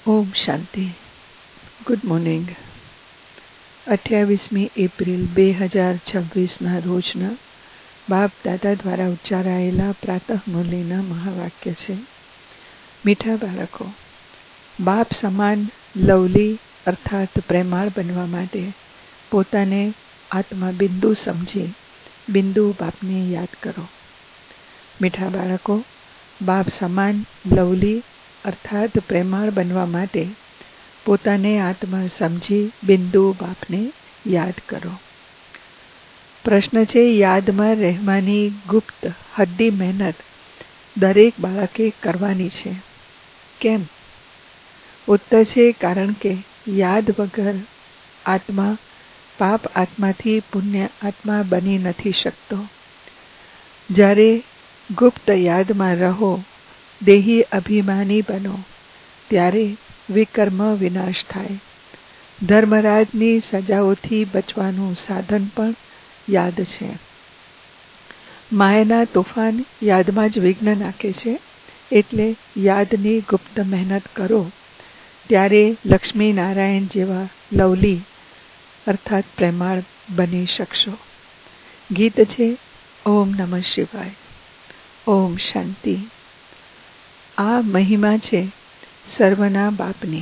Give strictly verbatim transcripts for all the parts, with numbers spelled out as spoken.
ઓમ શાંતિ. Good morning. અઠ્યાવીસમી April બે હજાર છવ્વીસના રોજના બાપ દાદા દ્વારા ઉચ્ચારાયેલા પ્રાતઃ મુરલીના મહાવાક્ય છે. મીઠા બાળકો, બાપ સમાન લવલી અર્થાત પ્રેમાળ બનવા માટે પોતાને આત્મા બિંદુ સમજી બિંદુ બાપને યાદ કરો. મીઠા બાળકો, બાપ સમાન લવલી અર્થાત પ્રેમાળ બનવા માટે પોતાને આત્મા સમજી બિંદુ બાપને યાદ કરો. પ્રશ્ન છે, યાદમાં રહેવાની ગુપ્ત હદ્દી મહેનત દરેક બાળકે કરવાની છે. કેમ? ઉત્તર છે, કારણ કે યાદ વગર આત્મા પાપ આત્માથી પુણ્ય આત્મા બની નથી શકતો. જ્યારે ગુપ્ત યાદમાં રહો, દેહી અભિમાની બનો, ત્યારે વિકર્મ વિનાશ થાય. ધર્મરાજની સજાઓથી બચવાનું સાધન પણ યાદ છે. માયાના તોફાન યાદમાં જ વિઘ્ન નાખે છે. એટલે યાદની ગુપ્ત મહેનત કરો, ત્યારે લક્ષ્મી નારાયણ જેવા લવલી અર્થાત પ્રેમાળ બની શકશો. ગીત છે, ઓમ નમઃ શિવાય. ઓમ શાંતિ. આ મહિમા છે સર્વના બાપની.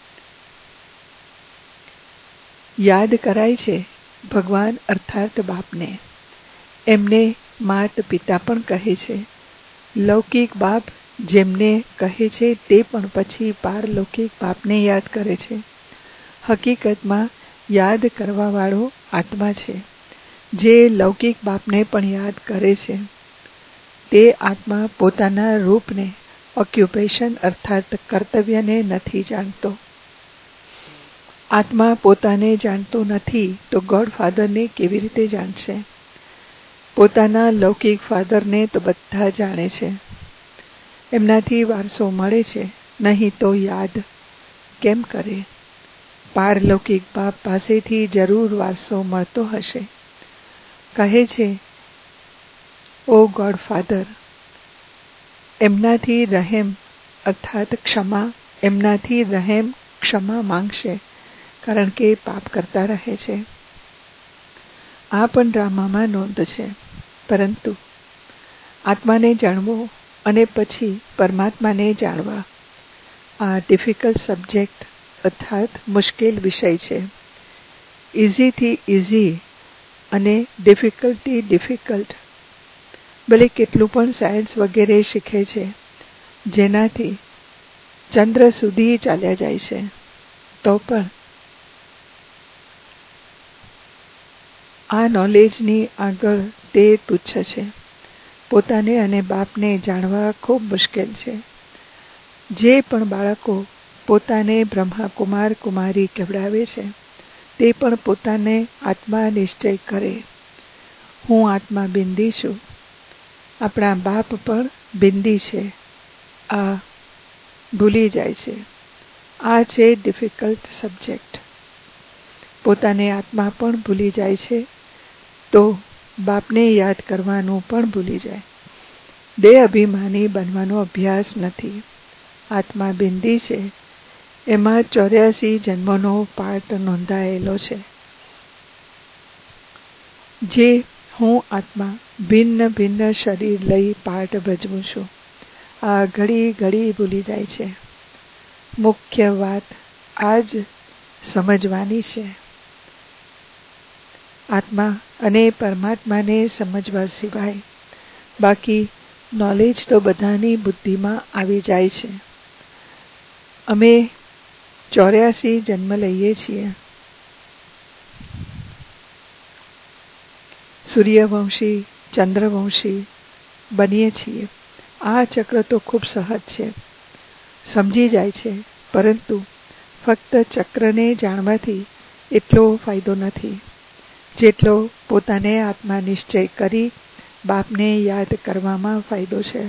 યાદ કરાય છે ભગવાન અર્થાત બાપને. એમને માત પિતા પણ કહે છે. લૌકિક બાપ જેમને કહે છે તે પણ પછી પારલૌકિક બાપને યાદ કરે છે. હકીકતમાં યાદ કરવાવાળો આત્મા છે, જે લૌકિક બાપને પણ યાદ કરે છે. તે આત્મા પોતાના રૂપને, ઓક્યુપેશન અર્થાત કર્તવ્યને નથી જાણતો. આત્મા પોતાને જાણતો નથી તો ગોડ ફાધરને કેવી રીતે જાણશે? પોતાના લૌકિક ફાધરને તો બધા જાણે છે. એમનાથી વારસો મળે છે, નહીં તો યાદ કેમ કરે? પારલૌકિક બાપ પાસેથી જરૂર વારસો મળતો હશે. કહે છે, ઓ ગોડ ફાધર, એમનાથી રહેમ અર્થાત ક્ષમા એમનાથી રહેમ ક્ષમા માંગશે, કારણ કે પાપ કરતા રહે છે. આ પણ ડ્રામામાં નોંધ છે. પરંતુ આત્માને જાણવો અને પછી પરમાત્માને જાણવા આ ડિફિકલ્ટ સબ્જેક્ટ અર્થાત મુશ્કેલ વિષય છે. ઇઝીથી ઇઝી અને ડિફિકલ્ટથી ડિફિકલ્ટ. ભલે કેટલું પણ સાયન્સ વગેરે શીખે છે, જેનાથી ચંદ્ર સુધી ચાલ્યા જાય છે, તો પણ આ નોલેજની આગળ તે તુચ્છ છે. પોતાને અને બાપને જાણવા ખૂબ મુશ્કેલ છે. જે પણ બાળકો પોતાને બ્રહ્મા કુમારી કહેવડાવે છે, તે પણ પોતાને આત્મા નિશ્ચય કરે. હું આત્મા બિંદી છું. આપણા બાપ પણ બિંદી છે. આ ભૂલી જાય છે. આ છે ડિફિકલ્ટ સબ્જેક્ટ. પોતાને આત્મા પણ ભૂલી જાય છે, તો બાપને યાદ કરવાનું પણ ભૂલી જાય. દેહ અભિમાની બનવાનો અભ્યાસ નથી. આત્મા બિંદી છે. એમાં ચોર્યાસી જન્મનો પાઠ નોંધાયેલો છે. જે હું આત્મા ભિન્ન ભિન્ન શરીર લઈ પાઠ ભજવું છું, આ ઘડી ઘડી ભૂલી જાય છે. મુખ્ય વાત આ જ સમજવાની છે. આત્મા અને પરમાત્માને સમજવા સિવાય બાકી નોલેજ તો બધાની બુદ્ધિમાં આવી જાય છે. અમે ચોર્યાસી જન્મ લઈએ છીએ. સૂર્યવંશી, ચંદ્રવંશી બનીએ છીએ. આ ચક્ર તો ખૂબ સહજ છે, સમજી જાય છે. પરંતુ ફક્ત ચક્રને જાણવાથી એટલો ફાયદો નથી, જેટલો પોતાને આત્મા નિશ્ચય કરી બાપને યાદ કરવામાં ફાયદો છે.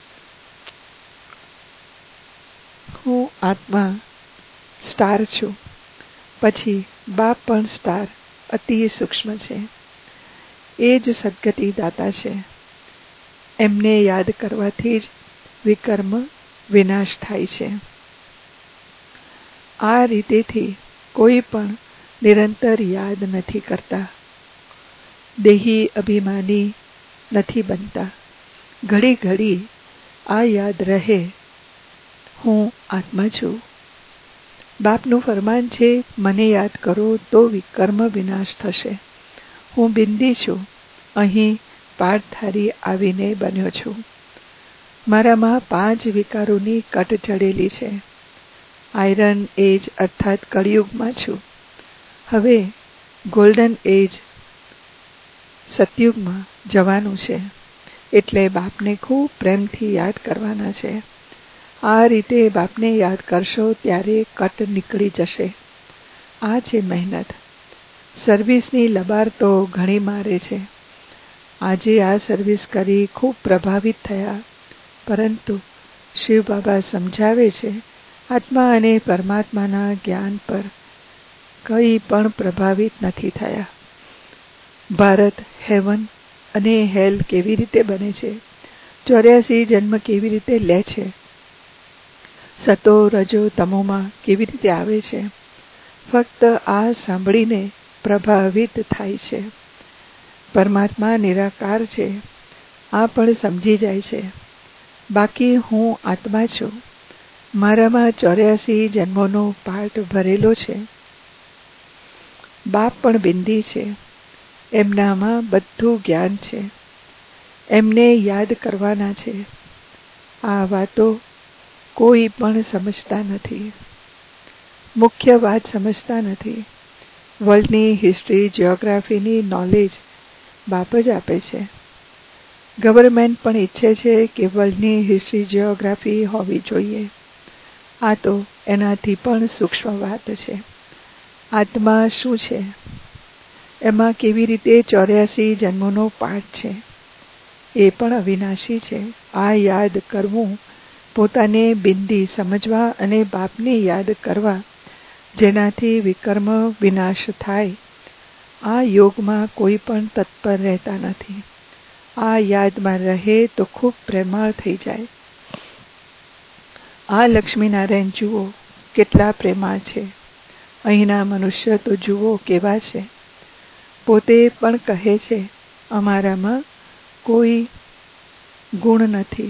હું આત્મા સ્ટાર છું. પછી બાપ પણ સ્ટાર અતિ સૂક્ષ્મ છે. એ જ સદગતિ દાતા છે. એમને યાદ કરવાથી જ વિકર્મ વિનાશ થાય છે. આ રીતેથી કોઈ પણ નિરંતર યાદ નથી કરતા, દેહી અભિમાની નથી બનતા. ઘડી ઘડી આ યાદ રહે, હું આત્મા છું. બાપનું ફરમાન છે, મને યાદ કરો તો વિકર્મ વિનાશ થશે. હું બિંદી છું, અહીં પાઠધારી આવીને બન્યો છું. મારામાં પાંચ વિકારોની કટ ચડેલી છે. આયરન એજ અર્થાત કળિયુગમાં છું. હવે ગોલ્ડન એજ સતયુગમાં જવાનું છે, એટલે બાપને ખૂબ પ્રેમથી યાદ કરવાના છે. આ રીતે બાપને યાદ કરશો ત્યારે કટ નીકળી જશે. આ છે મહેનત. સર્વિસની લબાર તો ઘણી મારે છે. આજે આ સર્વિસ કરી ખૂબ પ્રભાવિત થયા, પરંતુ શિવ બાબા સમજાવે છે, આત્મા અને પરમાત્માના જ્ઞાન પર કંઈ પણ પ્રભાવિત નથી થયા. ભારત હેવન અને હેલ કેવી રીતે બને છે, ચોર્યાસી જન્મ કેવી રીતે લે છે, સતો રજો તમોમાં કેવી રીતે આવે છે, ફક્ત આ સાંભળીને પ્રભાવિત થાય છે. પરમાત્મા નિરાકાર છે, આ પણ સમજી જાય છે. બાકી હું આત્મા છું, મારામાં ચોર્યાસી જન્મોનો પાઠ ભરેલો છે. બાપ પણ બિંદી છે, એમનામાં બધું જ્ઞાન છે, એમને યાદ કરવાના છે. આ વાતો કોઈ પણ સમજતા નથી. મુખ્ય વાત સમજતા નથી. વર્લ્ડની હિસ્ટ્રી, જિયોગ્રાફીની નોલેજ બાપ જ આપે છે. ગવર્મેન્ટ પણ ઈચ્છે છે કે વર્લ્ડની હિસ્ટ્રી, જિયોગ્રાફી હોવી જોઈએ. આ તો એનાથી પણ સૂક્ષ્મ વાત છે. આત્મા શું છે, એમાં કેવી રીતે ચોર્યાસી જન્મોનો પાઠ છે, એ પણ અવિનાશી છે. આ યાદ કરવું, પોતાને બિંદી સમજવા અને બાપને યાદ કરવા, જેનાથી વિકર્મ વિનાશ થાય. આ યોગમાં કોઈ પણ તત્પર રહેતા નથી. આ યાદમાં રહે તો ખૂબ પ્રેમાળ થઈ જાય. આ લક્ષ્મીનારાયણ જુઓ કેટલા પ્રેમાળ છે. અહીંના મનુષ્ય તો જુઓ કેવા છે. પોતે પણ કહે છે, અમારામાં કોઈ ગુણ નથી,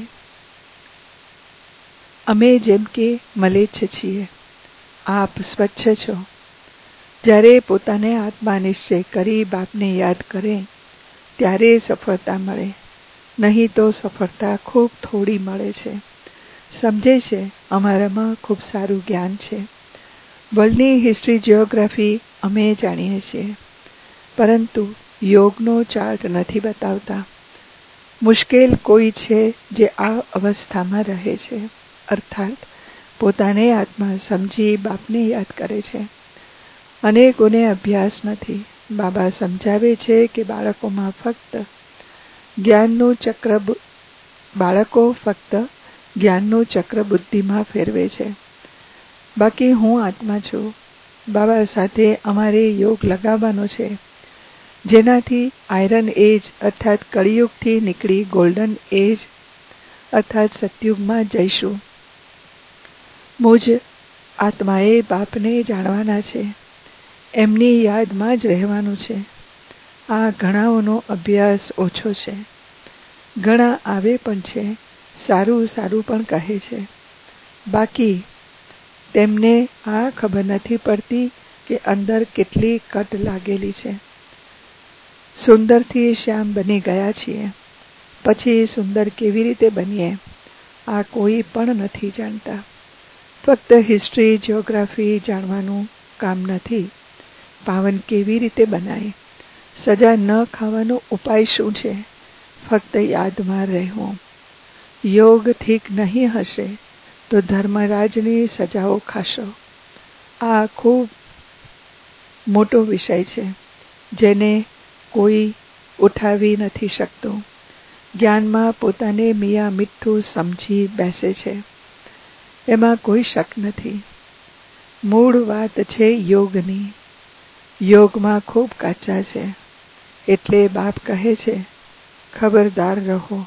અમે જેમ કે મલેચ્છ છીએ, આપ સ્વચ્છ છો. જ્યારે પોતાને આત્મા નિશ્ચય કરી બાપને યાદ કરે ત્યારે સફળતા મળે, નહીં તો સફળતા ખૂબ થોડી મળે છે. સમજે છે અમારામાં ખૂબ સારું જ્ઞાન છે. વર્લ્ડની હિસ્ટ્રી, જિયોગ્રાફી અમે જાણીએ છીએ, પરંતુ યોગનો ચાર્ટ નથી બતાવતા. મુશ્કેલ કોઈ છે જે આ અવસ્થામાં રહે છે, અર્થાત પોતાને આત્મા સમજી બાપને યાદ કરે છે. અનેકોને અભ્યાસ નથી. બાબા સમજાવે છે કે બાળકોમાં ફક્ત જ્ઞાનનું ચક્ર બાળકો ફક્ત જ્ઞાનનું ચક્ર બુદ્ધિમાં ફેરવે છે. બાકી હું આત્મા છું. બાબા સાથે અમારે યોગ લગાવવાનો છે, જેનાથી આયરન એજ અર્થાત કળિયુગથી નીકળી ગોલ્ડન એજ અર્થાત સતયુગમાં જઈશું. મુજ આત્માએ બાપને જાણવાના છે, એમની યાદમાં જ રહેવાનું છે. આ ઘણાઓનો અભ્યાસ ઓછો છે. ઘણા આવે પણ છે, સારું સારું પણ કહે છે. બાકી તેમને આ ખબર નથી પડતી કે અંદર કેટલી કટ લાગેલી છે. સુંદરથી શ્યામ બની ગયા છીએ, પછી સુંદર કેવી રીતે બનીએ, આ કોઈ પણ નથી જાણતા. ફક્ત હિસ્ટ્રી, જિયોગ્રાફી જાણવાનું કામ નથી. પાવન કેવી રીતે બનાય, સજા ન ખાવાનો ઉપાય શું છે, ફક્ત યાદમાં રહેવું. યોગ ઠીક નહીં હશે તો ધર્મરાજની સજાઓ ખાશો. આ ખૂબ મોટો વિષય છે, જેને કોઈ ઉઠાવી નથી શકતું. જ્ઞાનમાં પોતાને મિયા મીઠું સમજી બેસે છે, એમાં કોઈ શક નથી. મૂળ વાત છે યોગની. યોગમાં ખૂબ કાચા છે, એટલે બાપ કહે છે, ખબરદાર રહો.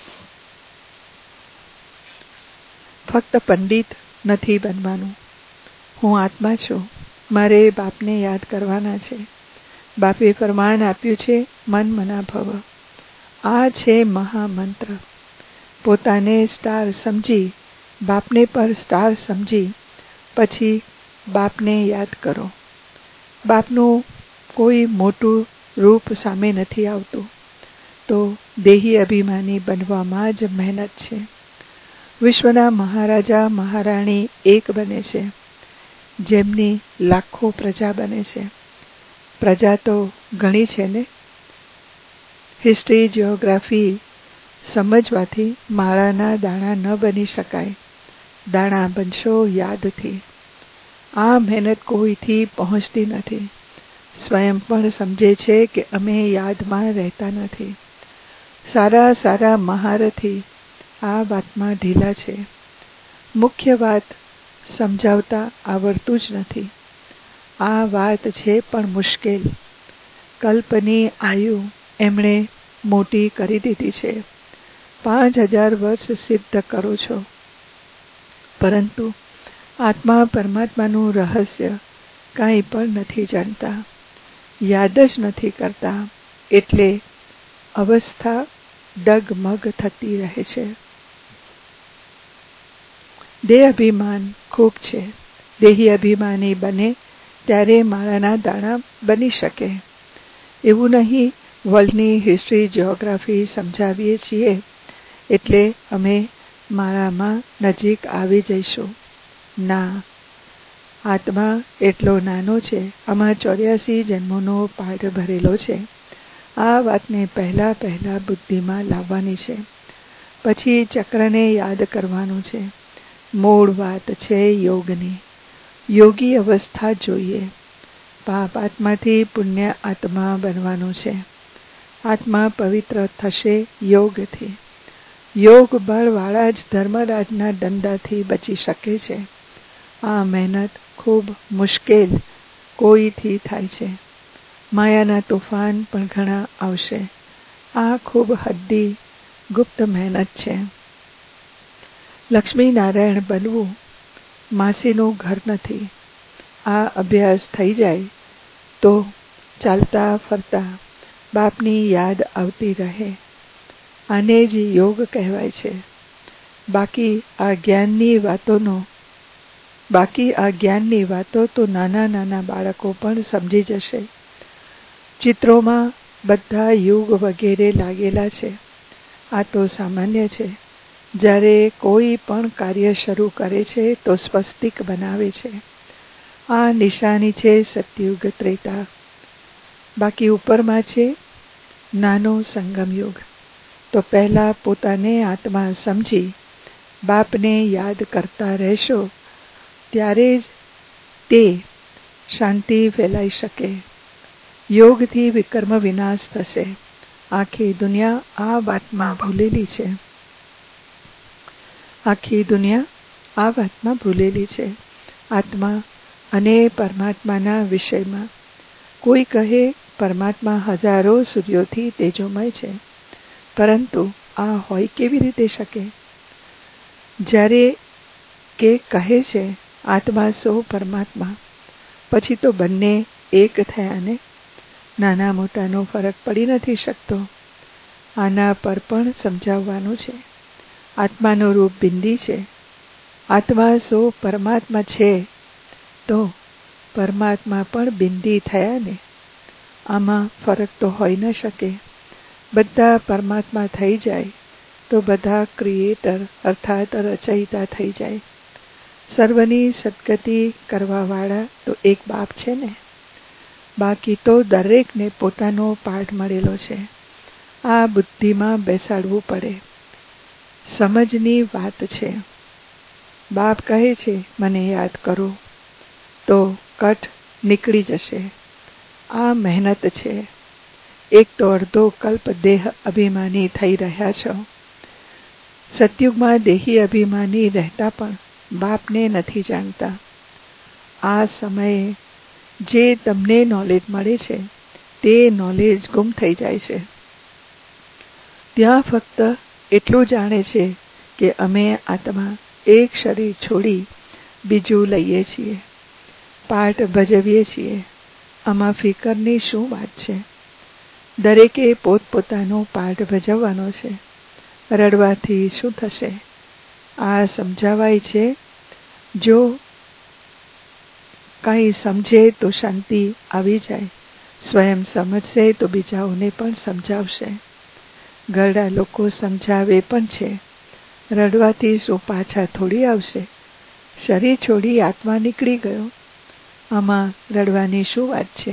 ફક્ત પંડિત નથી બનવાનું, હું આત્મા છું, મારે બાપને યાદ કરવાના છે. બાપે ફરમાન આપ્યું છે, મન મના ભવ. આ છે મહામંત્ર. પોતાને સ્ટાર સમજી, બાપને પર સ્ટાર સમજી પછી બાપને યાદ કરો. બાપનું કોઈ મોટું રૂપ સામે નથી આવતું, તો દેહી અભિમાની બનવામાં જ મહેનત છે. વિશ્વના મહારાજા મહારાણી એક બને છે, જેમની લાખો પ્રજા બને છે. પ્રજા તો ઘણી છે ને. હિસ્ટ્રી જીઓગ્રાફી સમજવાથી માળાના દાણા ન બની શકાય. દાણા બનશો યાદથી. આ મહેનત કોઈથી પહોંચતી નથી. સ્વયં પણ સમજે છે કે અમે યાદમાં રહેતા નથી. સારા સારા મહારથી આ વાતમાં ઢીલા છે. મુખ્ય વાત સમજાવતા આવડતું જ નથી. આ વાત છે પણ મુશ્કેલ. કલ્પની આયુ એમણે મોટી કરી દીધી છે. પાંચ હજાર વર્ષ સિદ્ધ કરો છો, પરંતુ આત્મા પરમાત્માનું રહસ્ય કાંઈ પણ નથી જાણતા, યાદ જ નથી કરતા. એટલે અવસ્થા ડગમગ થતી રહે છે. દેહ અભિમાન ખૂબ છે. દેહી અભિમાની બને ત્યારે માળાના દાણા બની શકે. એવું નહીં વર્લ્ડની હિસ્ટ્રી જીઓગ્રાફી સમજાવીએ છીએ એટલે અમે માળામાં નજીક આવી જઈશું. ના, આત્મા એટલો નાનો છે. આમાં ચોર્યાસી જન્મોનો પાઠ ભરેલો છે. આ વાતને પહેલા પહેલા બુદ્ધિમાં લાવવાની છે. પછી ચક્રને યાદ કરવાનું છે. મૂળ વાત છે યોગની. યોગી અવસ્થા જોઈએ. પાપ આત્માથી પુણ્ય આત્મા બનવાનું છે. આત્મા પવિત્ર થશે યોગથી. યોગ બળવાળા જ ધર્મરાજના દંડાથી બચી શકે છે. આ મહેનત ખૂબ મુશ્કેલ કોઈથી થાય છે. માયાના તોફાન પણ ઘણા આવશે. આ ખૂબ હદ્દી ગુપ્ત મહેનત છે. લક્ષ્મીનારાયણ બનવું માસીનું ઘર નથી. આ અભ્યાસ થઈ જાય તો ચાલતા ફરતા બાપની યાદ આવતી રહે. આને જ યોગ કહેવાય છે. બાકી આ જ્ઞાનની વાતોનો બાકી આ જ્ઞાનની વાતો તો નાના નાના બાળકો પણ સમજી જશે. ચિત્રોમાં બધા યુગ વગેરે લાગેલા છે. આ તો સામાન્ય છે. જ્યારે કોઈ પણ કાર્ય શરૂ કરે છે તો સ્વસ્તિક બનાવે છે. આ નિશાની છે સતયુગ ત્રેતા. બાકી ઉપરમાં છે નાનો સંગમ યુગ. તો પહેલા પોતાને આત્મા સમજી બાપને યાદ કરતા રહેશો, ત્યારે જ તે શાંતિ ફેલાઈ શકે. યોગથી વિકર્મ વિનાશ થશે. આખી દુનિયા આ વાતમાં ભૂલેલી છે. આખી દુનિયા આ વાતમાં ભૂલેલી છે. આત્મા અને પરમાત્માના વિષયમાં. કોઈ કહે પરમાત્મા હજારો સૂર્યોથી તેજોમય છે, પરંતુ આ હોય કેવી રીતે શકે? જ્યારે કે કહે છે આત્મા સો પરમાત્મા, પછી તો બંને એક થયા ને. નાના મોટાનો ફરક પડી નથી શકતો. આના પર પણ સમજાવવાનું છે. આત્માનું રૂપ બિંદી છે. આત્મા સો પરમાત્મા છે તો પરમાત્મા પણ બિંદી થયા ને. આમાં ફરક તો હોઈ ન શકે. બધા પરમાત્મા થઈ જાય તો બધા ક્રિએટર અર્થાત રચયિતા થઈ જાય. સર્વની સદગતિ કરવાવાળા તો એક બાપ છે ને. બાકી તો દરેકને પોતાનો પાઠ મળેલો છે. આ બુદ્ધિમાં બેસાડવું પડે. સમજની વાત છે. બાપ કહે છે મને યાદ કરો, તો કટ નીકળી જશે. આ મહેનત છે. એક તો અડધો કલ્પ દેહ અભિમાની થઈ રહ્યા છો. સતયુગમાં દેહી અભિમાની રહેતા પણ બાપને નથી જાણતા. આ સમયે જે તમને નોલેજ મળે છે તે નોલેજ ગુમ થઈ જાય છે. ત્યાં ફક્ત એટલું જાણે છે કે અમે આત્મા એક શરીર છોડી બીજું લઈએ છીએ. પાઠ ભજવીએ છીએ, આમાં ફિકરની શું વાત છે? દરેકે પોતપોતાનો પાઠ ભજવવાનો છે. રડવાથી શું થશે? આ સમજાવાય છે. જો કંઈ સમજે તો શાંતિ આવી જાય, સ્વયં સમજશે તો બીજાઓને પણ સમજાવશે. ઘરડા લોકો સમજાવે પણ છે. રડવાથી શું પાછા થોડી આવશે? શરીર છોડી આત્મા નીકળી ગયો, આમાં રડવાની શું વાત છે?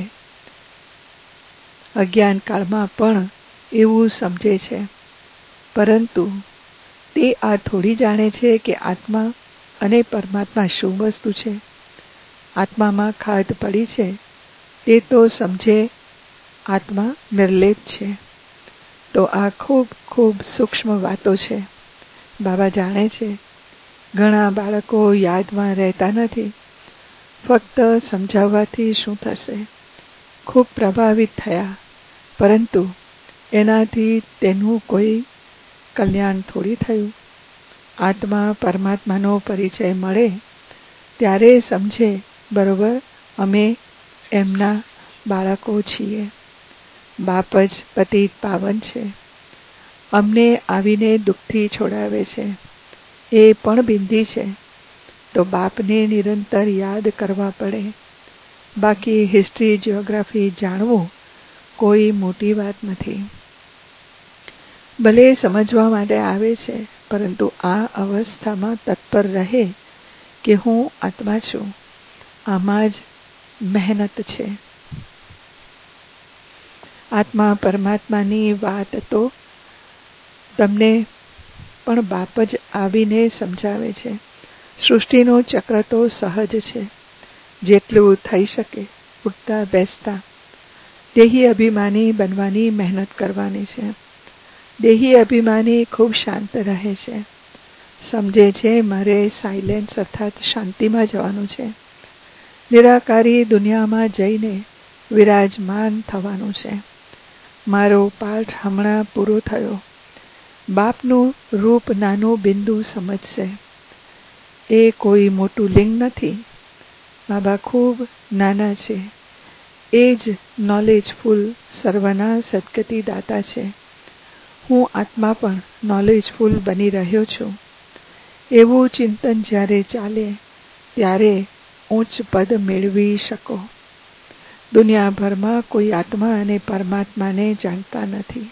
અજ્ઞાન કાળમાં પણ એવું સમજે છે, પરંતુ તે આ થોડી જાણે છે કે આત્મા અને પરમાત્મા શું વસ્તુ છે. આત્મામાં ખાધ પડી છે તે તો સમજે આત્મા નિર્લેપ છે. તો આ ખૂબ ખૂબ સૂક્ષ્મ વાતો છે. બાબા જાણે છે. ઘણા બાળકો યાદમાં રહેતા નથી. ફક્ત સમજાવવાથી શું થશે? ખૂબ પ્રભાવિત થયા, પરંતુ એનાથી તેનું કોઈ કલ્યાણ થોડી થયું. આત્મા પરમાત્માનો પરિચય મળે ત્યારે સમજે, બરોબર, અમે એમના બાળકો છીએ. બાપ જ પતિત પાવન છે. અમને આવીને દુઃખથી છોડાવે છે. એ પણ બિંદી છે. તો બાપને નિરંતર યાદ કરવા પડે. બાકી હિસ્ટ્રી, જિયોગ્રાફી જાણવું કોઈ મોટી વાત નથી. ભલે સમજવા માટે આવે છે, પરંતુ આ અવસ્થામાં તત્પર રહે કે હું આત્મા છું. આમાં જ મહેનત છે. આત્મા પરમાત્માની વાત તો તમને પણ બાપ જ આવીને સમજાવે છે. સૃષ્ટિનો ચક્ર તો સહજ છે. જેટલું થઈ શકે ઉઠતા બેસતા દેહી અભિમાની બનવાની મહેનત કરવાની છે. દેહી અભિમાની ખૂબ શાંત રહે છે. સમજે છે મારે સાયલેન્સ અર્થાત શાંતિમાં જવાનું છે. નિરાકારી દુનિયામાં જઈને વિરાજમાન થવાનું છે. મારો પાઠ હમણાં પૂરો થયો. બાપનું રૂપ નાનું બિંદુ સમજશે. એ કોઈ મોટું લિંગ નથી. બાબા ખૂબ નાના છે. એ જ નોલેજફુલ સર્વના સદગતિ દાતા છે. હું આત્મા પણ નોલેજફુલ બની રહ્યો છું. એવું ચિંતન જ્યારે ચાલે ત્યારે ઉચ્ચ પદ મેળવી શકો. દુનિયાભરમાં કોઈ આત્મા અને પરમાત્માને જાણતા નથી.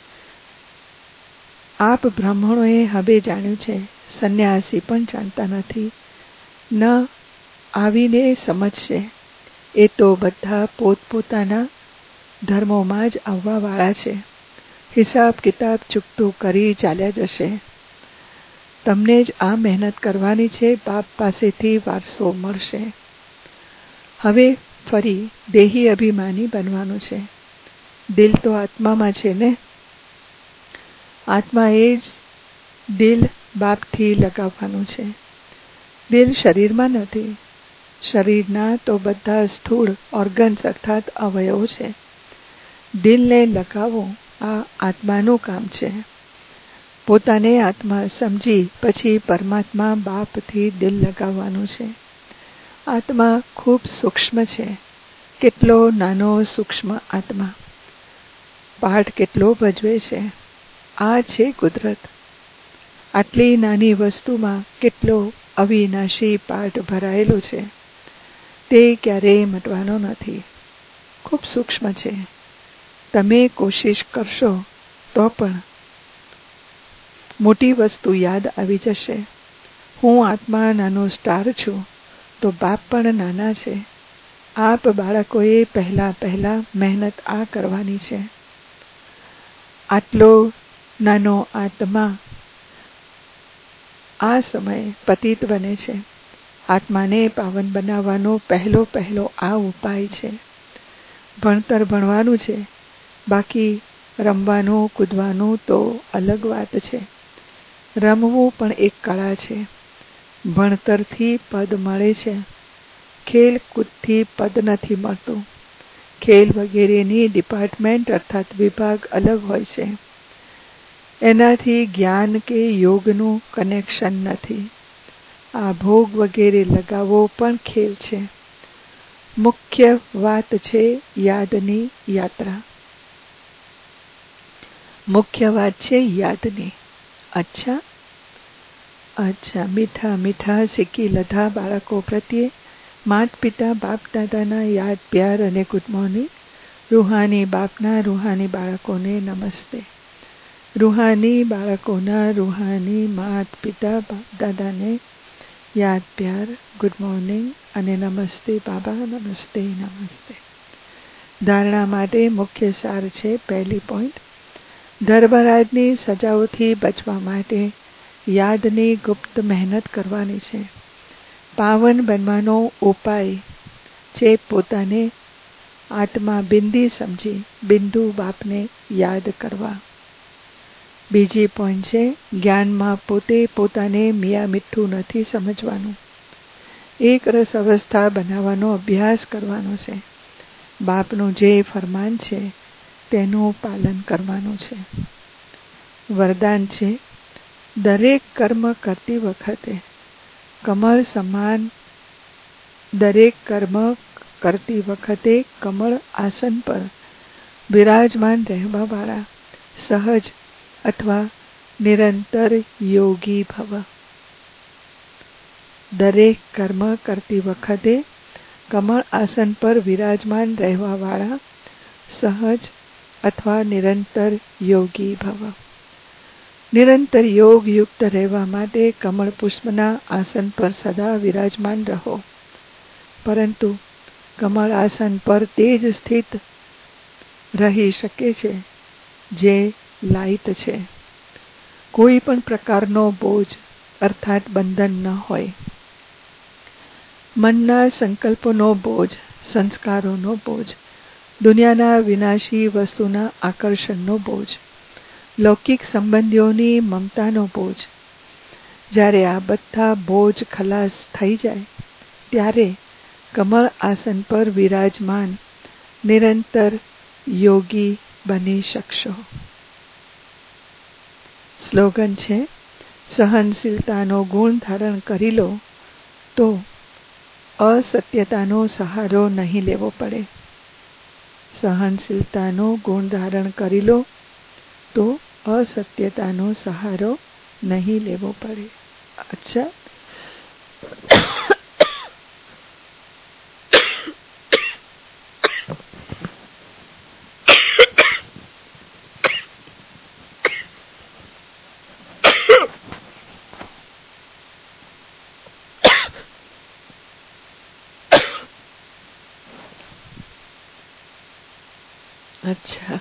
આપ બ્રાહ્મણોએ હવે જાણ્યું છે. સંન્યાસી પણ જાણતા નથી. ન આવીને સમજશે. એ તો બધા પોતપોતાના ધર્મોમાં જ આવવાવાળા છે. હિસાબ કિતાબ ચૂકતું કરી ચાલ્યા જશે. તમને જ આ મહેનત કરવાની છે. બાપ પાસેથી વારસો મળશે. હવે ફરી દેહી અભિમાની બનવાનું છે. દિલ તો આત્મામાં છે ને. આત્મા એ જ દિલ બાપથી લગાવવાનું છે. દિલ શરીરમાં નથી. શરીરના તો બધા સ્થૂળ ઓર્ગન્સ અર્થાત અવયવો છે. દિલને લગાવો આ આત્માનું કામ છે. પોતાને આત્મા સમજી પછી પરમાત્મા બાપથી દિલ લગાવવાનું છે. આત્મા ખૂબ સૂક્ષ્મ છે. કેટલો નાનો સૂક્ષ્મ આત્મા. પાઠ કેટલો ભજવે છે. આ છે કુદરત. આટલી નાની વસ્તુમાં કેટલો અવિનાશી પાઠ ભરાયેલો છે. તે ક્યારેય મટવાનો નથી. ખૂબ સૂક્ષ્મ છે. તમે કોશિશ કરશો તો પણ મોટી વસ્તુ યાદ આવી જશે. હું આત્મા નાનો સ્ટાર છું તો બાપ પણ નાના છે. આપ બાળકોએ પહેલા પહેલા મહેનત આ કરવાની છે. આટલો નાનો આત્મા આ સમયે પતિત બને છે. આત્માને પાવન બનાવવાનો પહેલો પહેલો આ ઉપાય છે. ભણતર ભણવાનું છે. બાકી રમવાનું કૂદવાનું તો અલગ વાત છે. રમવું પણ એક કળા છે. ભણતરથી પદ મળે છે. ખેલકૂદથી પદ નથી મળતું. ખેલ વગેરેની ડિપાર્ટમેન્ટ અર્થાત વિભાગ અલગ હોય છે. એનાથી જ્ઞાન કે યોગનું કનેક્શન નથી. આ ભોગ વગેરે લગાવવો પણ ખેલ છે. મુખ્ય વાત છે યાદની યાત્રા. મુખ્ય વાત છે યાદની. અચ્છા અચ્છા મીઠા મીઠા શીખી લધા બાળકો પ્રત્યે માત પિતા બાપ દાદાના યાદ પ્યાર અને ગુડ મોર્નિંગ. રૂહાની બાપના રૂહાની બાળકોને નમસ્તે. રૂહાની બાળકોના રૂહાની માત પિતા બાપ દાદાને યાદ પ્યાર ગુડ મોર્નિંગ અને નમસ્તે બાબા, નમસ્તે નમસ્તે. ધારણા માટે મુખ્ય સાર છે પહેલી પોઈન્ટ, ધર્મરાજની સજાઓથી બચવા માટે યાદની ગુપ્ત મહેનત કરવાની છે. પાવન બનવાનો ઉપાય છે પોતાને આત્મા બિંદી સમજી બિંદુ બાપને યાદ કરવા. બીજી પોઈન્ટ છે જ્ઞાનમાં પોતે પોતાને મિયા મીઠું નથી સમજવાનું. એક રસ અવસ્થા બનાવવાનો અભ્યાસ કરવાનો છે. બાપનું જે ફરમાન છે તેનું પાલન કરવાનું છે. વરદાન છે દરેક કર્મ કરતી વખતે કમળ સમાન દરેક કર્મ કરતી વખતે કમળ આસન પર બિરાજમાન રહેવાવાળા સહજ અથવા નિરંતર યોગી ભવ. દરેક કર્મ કરતી વખતે કમળ આસન પર વિરાજમાન રહેવાવાળા સહજ અથવા નિરંતર યોગી ભવ. નિરંતર યોગ યુક્ત રહેવા માટે કમળ પુષ્પના આસન પર સદા વિરાજમાન રહો. પરંતુ કમળ આસન પર તે જ સ્થિત રહી શકે છે જે લાઇટ છે. કોઈ પણ પ્રકારનો બોજ અર્થાત બંધન ન હોય. મનના સંકલ્પોનો બોજ, સંસ્કારોનો બોજ, દુનિયાના વિનાશી વસ્તુના આકર્ષણનો બોજ, લૌકિક સંબંધીઓની મમતાનો બોજ. જ્યારે આ બધા બોજ ખલાસ થઈ જાય ત્યારે કમળ આસન પર વિરાજમાન નિરંતર યોગી બની શકશો. સ્લોગન છે સહનશીલતાનો ગુણ ધારણ કરી લો તો અસત્યતાનો સહારો નહીં લેવો પડે. સહનશીલતાનો ગુણ ધારણ કરી લો તો અસત્યતાનો સહારો નહીં લેવો પડે. અચ્છા અચ્છા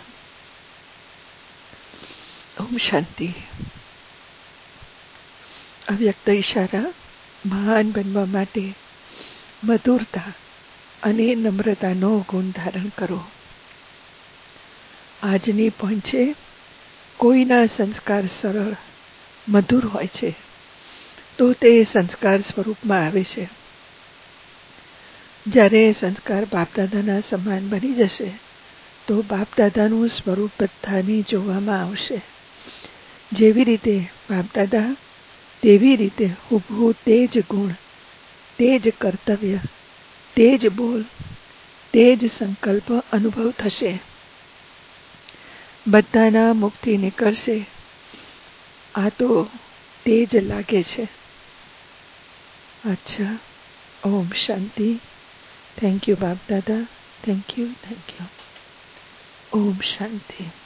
ઓમ શાંતિ. અવ્યક્ત ઈશારા મહાન બનવા માટે મધુરતા અને નમ્રતાનો ગુણ ધારણ કરો. આજની પોઈન્ટ છે કોઈના સંસ્કાર સરળ મધુર હોય છે તો તે સંસ્કાર સ્વરૂપમાં આવે છે. જ્યારે સંસ્કાર બાપદાદાના સમાન બની જશે તો બાપદાદાનું સ્વરૂપ બધાને જોવામાં આવશે. જેવી રીતે બાપદાદા તેવી રીતે હુબહુ તે જ ગુણ, તે જ કર્તવ્ય, તે જ બોલ, તે જ સંકલ્પ અનુભવ થશે. બધાના મુખથી નીકળશે આ તો તે જ લાગે છે. અચ્છા ઓમ શાંતિ. થેન્ક યુ બાપદાદા. Thank you thank you. ઓમ શાંતિ.